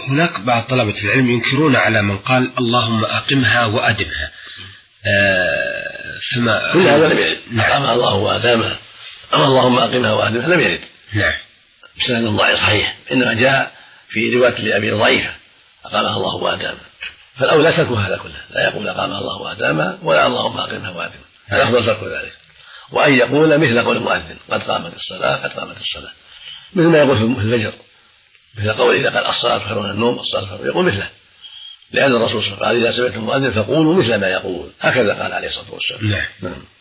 هناك بعض طلبة العلم ينكرون على من قال اللهم أقمها وأدمها، فما كل هذا لم يرد. أقامها الله وأدامها، اللهم أقمها وأدمها لم يرد. نعم. بسند ضعيف صحيح، إنما جاء في رواية لأبي ضعيفة أقامها الله وأدامها، فالأولى ترك هذا كله، لا يقول أقامها الله وأدامها ولا اللهم أقمها وأدمها، الأفضل ترك ذلك، وأن يقول مثل قول المؤذن قد قامت الصلاة قد قامت الصلاة، مثل ما يقول في الفجر، مثل قول إذا قال الصلاة خير من النوم الصلاة خير، يقول مثله، لأن الرسول صلى الله عليه وسلم قال إذا سمعتم المؤذن فقولوا مثل ما يقول، هكذا قال عليه الصلاة والسلام. نعم.